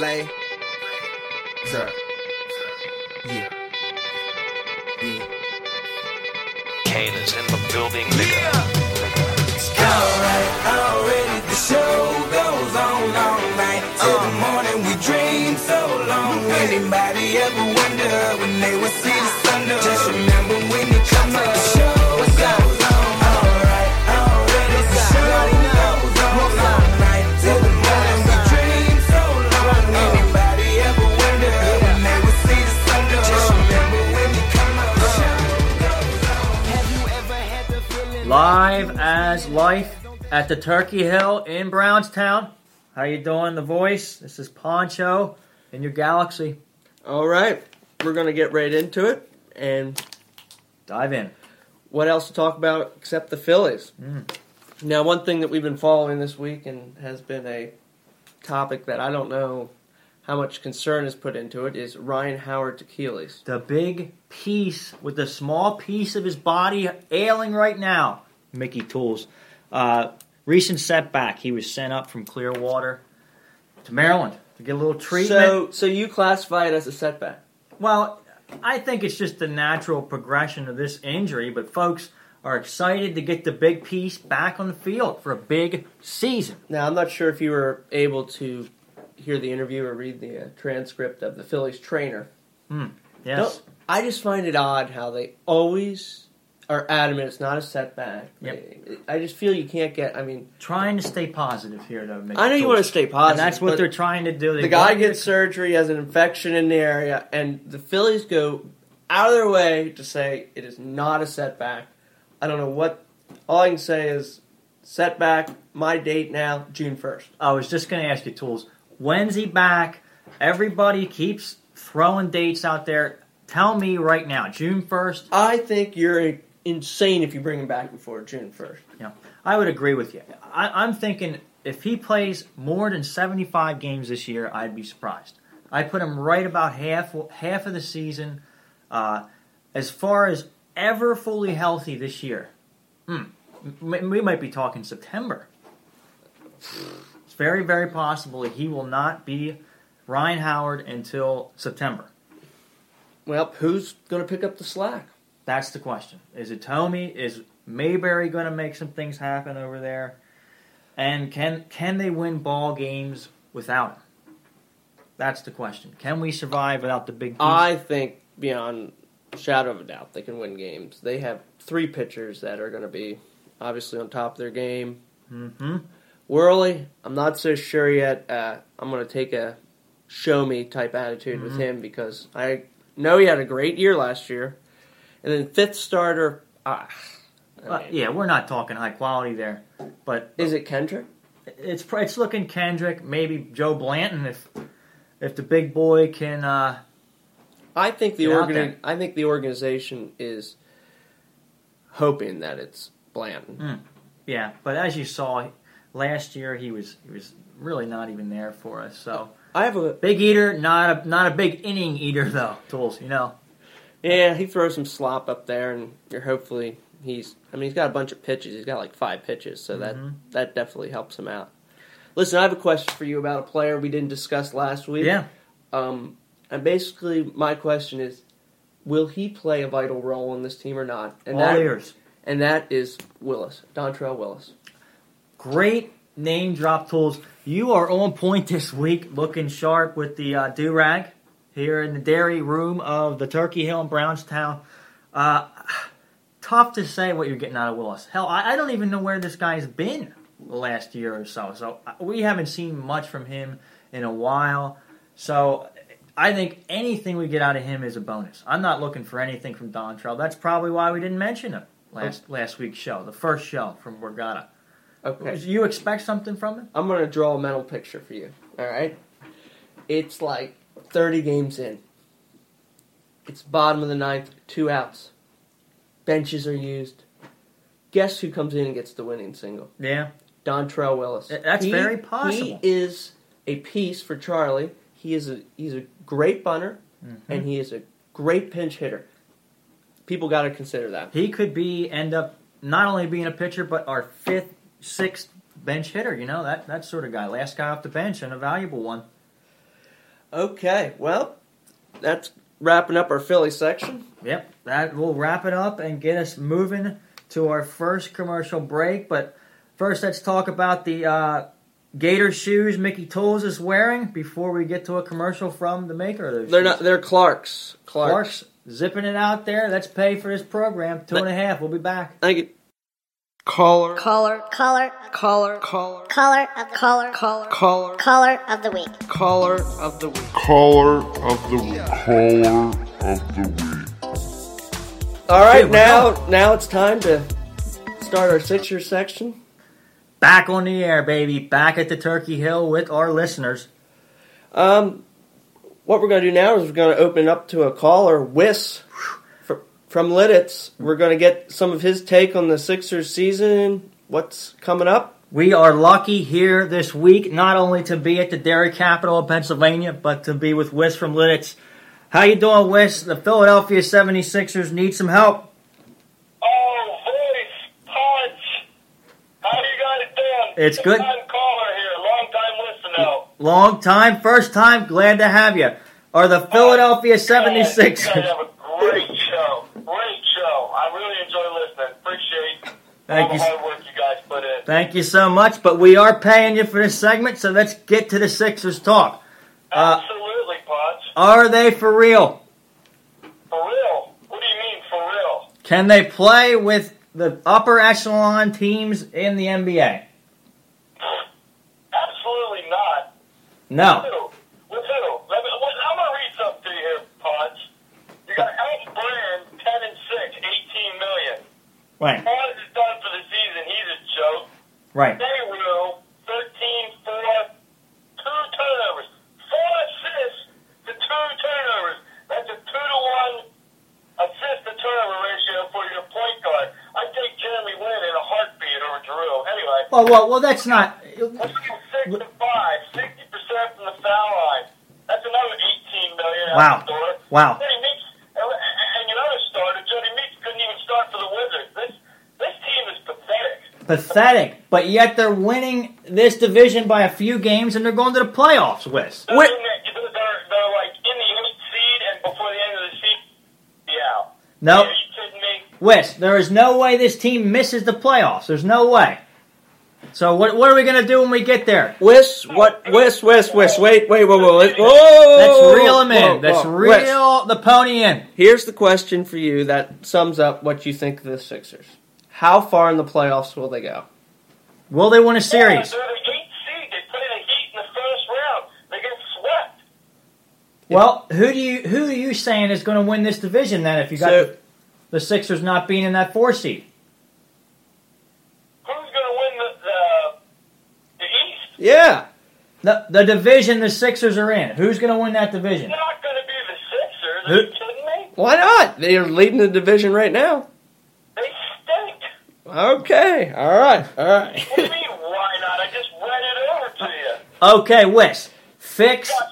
like, sir. Yeah. Yeah. Kane is in the building, nigga. Alright, already the show goes on all night. Till the morning we dream so long. Anybody ever wonder when they would see the sun? Just remember when you come up, the show goes on. Alright, already the show goes on all night. Till the morning we dream so long. Anybody ever wonder when they would see the sun? Just remember when you come up, the show goes on. Have you ever had the feeling? Live as life at the Turkey Hill in Brownstown. How you doing, The Voice? This is Poncho in your galaxy. All right, we're going to get right into it. And Dive in. what else to talk about except the Phillies? Now, one thing that we've been following this week and has been a topic that I don't know how much concern is put into it is Ryan Howard's Achilles. The big piece with the small piece of his body ailing right now. Mickey Tools. Recent setback. He was sent up from Clearwater to Maryland to get a little treatment. So you classify it as a setback? Well, I think it's just the natural progression of this injury, but folks are excited to get the big piece back on the field for a big season. Now, I'm not sure if you were able to hear the interview or read the transcript of the Phillies trainer. Yes. I just find it odd how they always are adamant it's not a setback. Yep. I just feel you can't get, Trying to stay positive here, though. Mickey I know you Tools. want to stay positive. And that's what but they're trying to do. The guy gets surgery, has an infection in the area, and the Phillies go out of their way to say it is not a setback. I don't know what. All I can say is setback, my date now, June 1st. I was just going to ask you, Tools. When's he back? Everybody keeps throwing dates out there. Tell me right now, June 1st? I think you're insane if you bring him back before June 1st. Yeah, I would agree with you. I'm thinking if he plays more than 75 games this year, I'd be surprised. I'd put him right about half of the season. As far as ever fully healthy this year, we might be talking September. It's very, very possible that he will not be Ryan Howard until September. Well, who's going to pick up the slack? That's the question. Is it Tomey? Is Mayberry going to make some things happen over there? And can they win ball games without him? That's the question. Can we survive without the big piece? I think, beyond a shadow of a doubt, they can win games. They have three pitchers that are going to be obviously on top of their game. Mm-hmm. Worley, I'm not so sure yet. I'm going to take a show-me type attitude with him because I know he had a great year last year. And then fifth starter, yeah, we're not talking high quality there. But is it Kendrick? It's looking Kendrick, maybe Joe Blanton if the big boy can. I think I think the organization is hoping that it's Blanton. Yeah, but as you saw last year, he was really not even there for us. So I have a big eater, not a big inning eater though. Tools, you know. Yeah, he throws some slop up there, and you're hopefully he's got a bunch of pitches. He's got like 5 pitches, so that definitely helps him out. Listen, I have a question for you about a player we didn't discuss last week. Yeah. And basically, my question is, will he play a vital role in this team or not? And All ears. And that is Willis, Dontrelle Willis. Great name drop, Tools. You are on point this week, looking sharp with the do-rag here in the dairy room of the Turkey Hill in Brownstown. Tough to say what you're getting out of Willis. Hell, I don't even know where this guy's been the last year or so. So we haven't seen much from him in a while. So I think anything we get out of him is a bonus. I'm not looking for anything from Dontrelle. That's probably why we didn't mention him last week's show, the first show from Borgata. Okay. Do you expect something from him? I'm going to draw a mental picture for you, all right? It's like 30 games in. It's bottom of the ninth, 2 outs. Benches are used. Guess who comes in and gets the winning single? Yeah. Dontrelle Willis. That's very possible. He is a piece for Charlie. He's a great bunter, and he is a great pinch hitter. People got to consider that. He could end up not only being a pitcher, but our 5th, 6th bench hitter. You know, that sort of guy. Last guy off the bench and a valuable one. Okay, well, that's wrapping up our Philly section. Yep, that will wrap it up and get us moving to our first commercial break. But first, let's talk about the Gator shoes Mickey Tools is wearing before we get to a commercial from the maker of those They're shoes. not. They're Clark's. Clark's zipping it out there. Let's pay for this program. 2.5. We'll be back. Thank you. Caller. Caller of the week. Caller of the week. All right, now it's time to start our Sixers section. Back on the air, baby. Back at the Turkey Hill with our listeners. What we're going to do now is we're going to open it up to a caller, Wiss, from Lidditz. We're going to get some of his take on the Sixers season, what's coming up. We are lucky here this week not only to be at the dairy capital of Pennsylvania, but to be with Wiss from Lidditz. How you doing, Wiss? The Philadelphia 76ers need some help. Oh, Voice, Punch. How you guys doing? It's good. First-time caller here, long-time listener. Long time, first time, glad to have you. Are the Philadelphia 76ers... You guys have a great show. Great show. I really enjoy listening. Appreciate all the hard work you guys put in. Thank you so much, but we are paying you for this segment, so let's get to the Sixers talk. Absolutely, Punch. Are they for real? For real? What do you mean, for real? Can they play with the upper echelon teams in the NBA? Absolutely not. No. With who? I'm going to read something to you here, Punch. You got Alex Brand, 10-6, $18 million. Right. All is done for the season. He's a joke. Right. Dayrell, 13-4, 2 turnovers. 4 assists to 2 turnovers. That's a 2-to-1 assist-to-turnover ratio for your point guard. I'd take Jeremy Lin in a heartbeat over Drew. Anyway. Well, that's not... Let's go 6-5, 60% from the foul line. That's another $18 million out the door. Wow. Jody Meeks, and another starter, Jody Meeks couldn't even start for the Wizards. This team is pathetic. Pathetic, but yet they're winning this division by a few games, and they're going to the playoffs, Wiss. They're like in the 8th seed, and before the end of the season, yeah. Nope. Are you kidding me? Wiss, there is no way this team misses the playoffs. There's no way. So what are we going to do when we get there? Wiss, wait. Let's reel him in. Let's reel the pony in. Here's the question for you that sums up what you think of the Sixers. How far in the playoffs will they go? Will they win a series? They're the 8th seed. They play the Heat in the first round. They get swept. Well, who are you saying is going to win this division then? If you got the Sixers not being in that 4 seed, Who's going to win the East? Yeah. the division the Sixers are in. Who's going to win that division? They're not going to be the Sixers. Are you kidding me? Why not? They are leading the division right now. They stink. Okay. All right. What do you mean, why not? I just read it over to you. Okay, Wiss. Fix. Got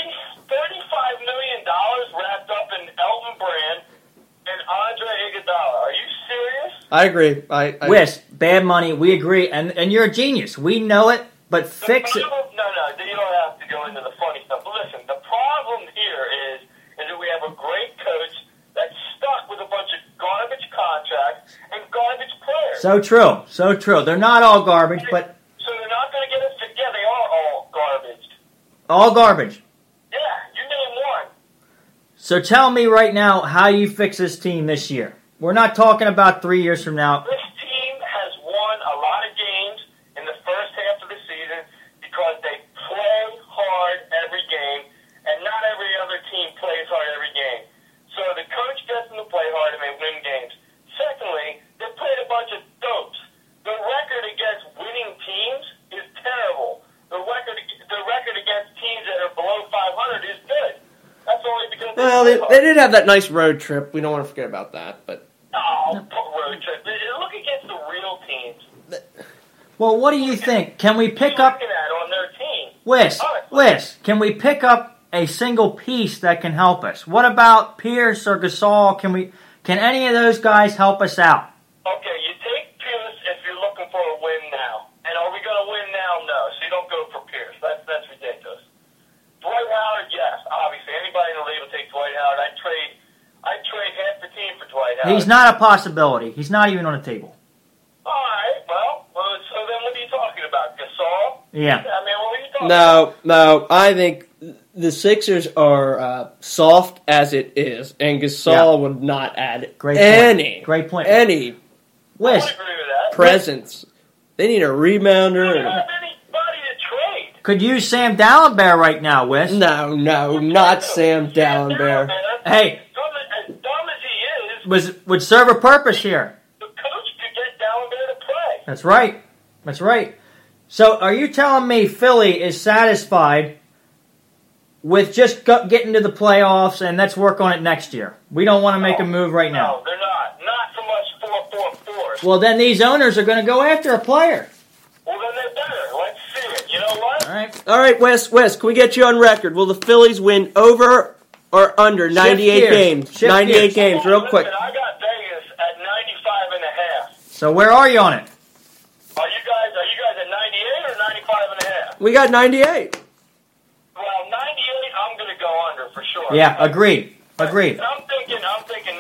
$35 million wrapped up in Elton Brand and Andre Iguodala. Are you serious? I agree. Wiss, bad money. We agree, and you're a genius. We know it, but fix it. No, you don't have to go into the funny stuff. But listen, the problem here is that we have a great coach that's stuck with a bunch of garbage contracts and garbage players. So true. They're not all garbage, but So they're not going to get us together. They are all garbage. all garbage. Yeah, you name one. So tell me right now how you fix this team this year. We're not talking about 3 years from now. This team has won a lot of games in the first half of the season because they play hard every game, and not every other team plays hard every game. So the coach gets them to play hard, and they win games. Secondly, they played a bunch of dopes. The record against winning teams is terrible. The record against teams that are below 500 is good. That's only because they did have that nice road trip. We don't want to forget about that, but. Road trip. Look against the real teams. Well, what do you think? Can we pick up... Looking at on their team. Wiss, can we pick up a single piece that can help us? What about Pierce or Gasol? Can any of those guys help us out? Okay, you take Pierce if you're looking for a win now. And are we going to win now? No. So you don't go for Pierce. That's ridiculous. Dwight Howard, yes. doubt He's it. not a possibility. He's not even on the table. All right, well, so then what are you talking about? Gasol? Yeah. I mean, what are you talking about? No. I think the Sixers are soft as it is, and Gasol would not add Great any point. Great point. any I Wes, would agree with that. presence. They need a rebounder. You don't And have anybody to trade. could use Sam Dallenberg right now, Wes. no, not Sam Dallenberg. Hey. As dumb as he is, Would serve a purpose here. the coach could get Dallenberg to play. That's right. That's right. So are you telling me Philly is satisfied with just getting to the playoffs and let's work on it next year? We don't want to make a move right now. No, they're not. Not so much 4-4-4. Well, then these owners are going to go after a player. Well, then they better. Let's see it. You know what? All right. All right, Wes, can we get you on record? Will the Phillies win over or under 98 gears. games? Shift 98 gears. games, real quick. Listen, I got Vegas at 95.5. So where are you on it? Are you guys at 98 or 95.5? We got 98. Well, 98, I'm going to go under for sure. Yeah, agreed. Agreed. I'm thinking 96, 97.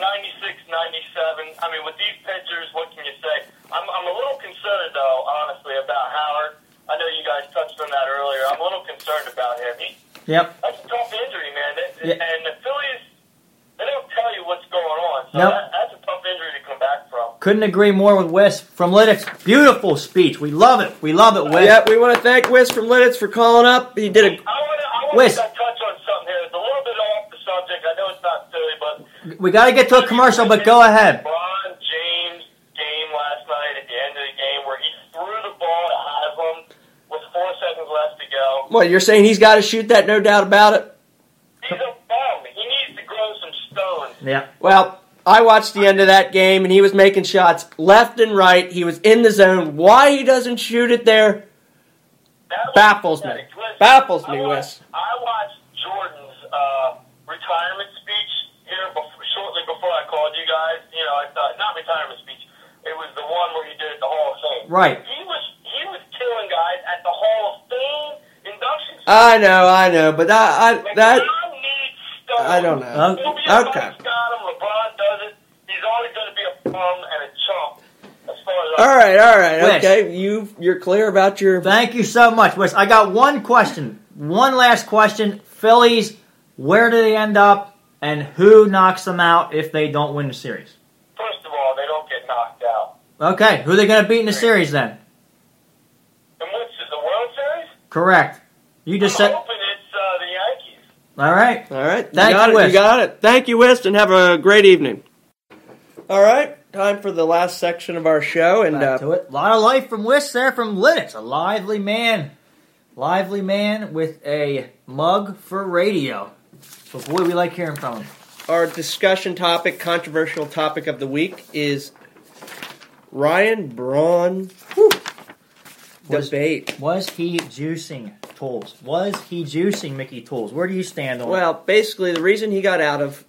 I mean, with these pitchers, what can you say? I'm a little concerned, though, honestly, about Howard. I know you guys touched on that earlier. I'm a little concerned about him. Yep. That's a tough injury, man. Yeah. And the Phillies, they don't tell you what's going on. So Nope. that's a tough injury to come back from. Couldn't agree more with Wes from Lytics. Beautiful speech. We love it. We love it, Wes. Yeah, we want to thank Wes from Lidditz for calling up. He did a... I want Wes. to touch on something here. It's a little bit off the subject. I know it's not Philly, but We got to get to a commercial, but go ahead. LeBron James game last night at the end of the game where he threw the ball to Haslam with 4 seconds left to go. What, you're saying he's got to shoot that, no doubt about it? He's a bum. He needs to grow some stones. Yeah. Well, I watched the end of that game, and he was making shots left and right. He was in the zone. Why he doesn't shoot it there That was baffles me. pathetic. Listen, Baffles me, Wes. I watched Jordan's retirement speech here shortly before I called you guys. You know, I thought, not retirement speech. It was the one where he did at the Hall of Fame. Right. He was killing guys at the Hall of Fame induction. I know, but that LeBron needs stones. I don't know. Nobody's Okay. got him. LeBron does it. He's always going to be a bum and a chump. As far as All right, Wes. okay. You're clear about your... Thank you so much, Wes. I got one question. One last question. Phillies, where do they end up, and who knocks them out if they don't win the series? First of all, they don't get knocked out. Okay, who are they going to beat in the series then? And what's it, the World Series? Correct. You just I'm said. hoping it's the Yankees. All right. All right. Thank you, You Wes. got it. Thank you, Wes, and have a great evening. All right. Time for the last section of our show. And Back to it. A lot of life from Wes there from Linux. A lively man. Lively man with a mug for radio. So, boy, we like hearing from him. our discussion topic, controversial topic of the week, is Ryan Braun debate. Was he juicing Tools? Was he juicing Mickey Tools? Where do you stand on it? Well, basically, the reason he got out of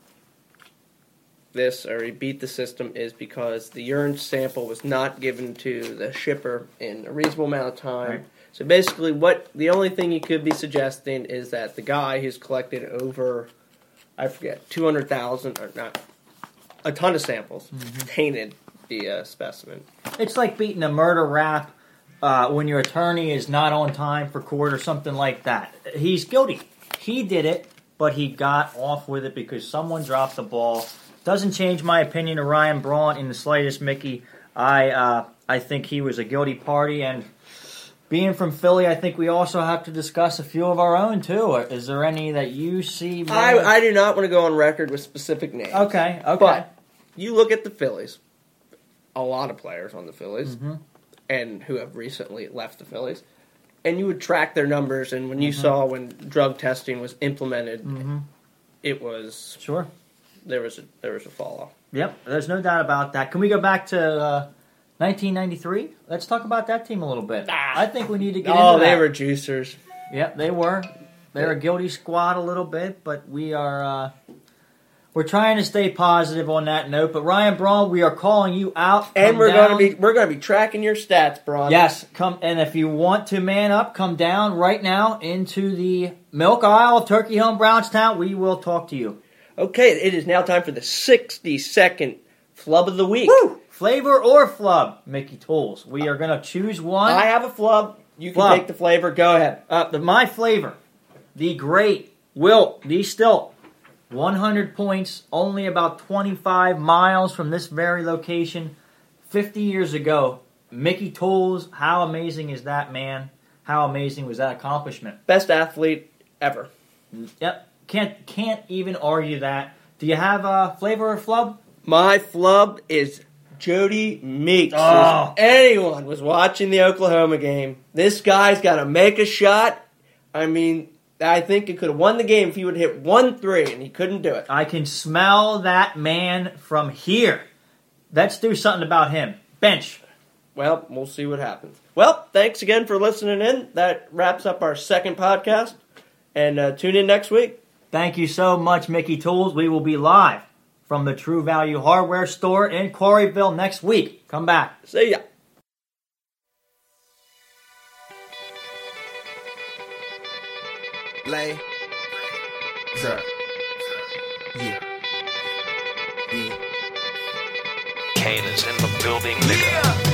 this, or he beat the system, is because the urine sample was not given to the shipper in a reasonable amount of time. Right. So basically, the only thing you could be suggesting is that the guy who's collected over, I forget, 200,000, or not, a ton of samples, tainted the specimen. It's like beating a murder rap when your attorney is not on time for court or something like that. He's guilty. He did it, but he got off with it because someone dropped the ball. Doesn't change my opinion of Ryan Braun in the slightest, Mickey. I think he was a guilty party, and being from Philly, I think we also have to discuss a few of our own, too. Is there any that you see? I do not want to go on record with specific names. Okay. But you look at the Phillies, a lot of players on the Phillies, and who have recently left the Phillies, and you would track their numbers, and when you saw when drug testing was implemented, it was Sure. there was a fall off. Yep, there's no doubt about that. Can we go back to 1993? Let's talk about that team a little bit. I think we need to get into that. They were juicers. Yep, they were. They're a guilty squad a little bit, but we are we're trying to stay positive on that note. But Ryan Braun, we are calling you out. And Come we're down. going to be tracking your stats, Braun. Yes, come, and if you want to man up, come down right now into the milk aisle of Turkey Hill in Brownstown. We will talk to you. Okay, it is now time for the 60-second flub of the week. Woo! Flavor or flub, Mickey Tools. We are going to choose one. I have a flub. You can Flub. take the flavor. Go ahead. My flavor, the great Wilt D. Stilt. 100 points, only about 25 miles from this very location. 50 years ago, Mickey Tools, how amazing is that, man? How amazing was that accomplishment? Best athlete ever. Yep, can't even argue that. Do you have a flavor or flub? My flub is Jody Meeks. Oh. If anyone was watching the Oklahoma game, this guy's got to make a shot. I mean, I think he could have won the game if he would hit 1 3, and he couldn't do it. I can smell that man from here. Let's do something about him. Bench. Well, we'll see what happens. Well, thanks again for listening in. That wraps up our second podcast. And tune in next week. Thank you so much, Mickey Tools. We will be live from the True Value Hardware store in Quarryville next week. Come back. See ya. Lay. Sir. Yeah. Kane is in the building, nigga.